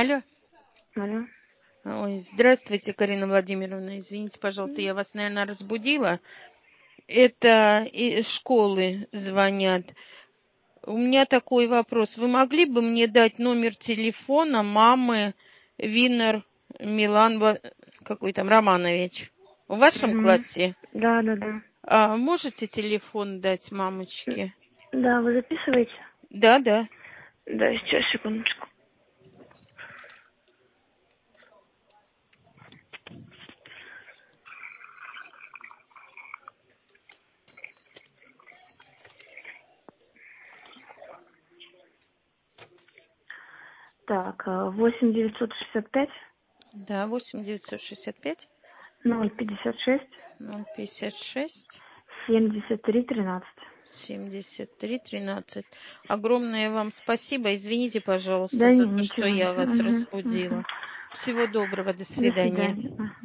Алло. Алло. Ой, здравствуйте, Карина Владимировна. Извините, пожалуйста, я вас, наверное, разбудила. Это из школы звонят. У меня такой вопрос. Вы могли бы мне дать номер телефона мамы Винер Милан какой там Романович? В вашем классе? Да. А можете телефон дать мамочке? Да, вы записываете? Да. Да, сейчас, секундочку. Так, 8 965 Да, 8 965 056 056 73 13. 73 13. Огромное вам спасибо. Извините, пожалуйста, Да за не, то, что ничего. я вас Угу. разбудила. Всего доброго. До До свидания. свидания.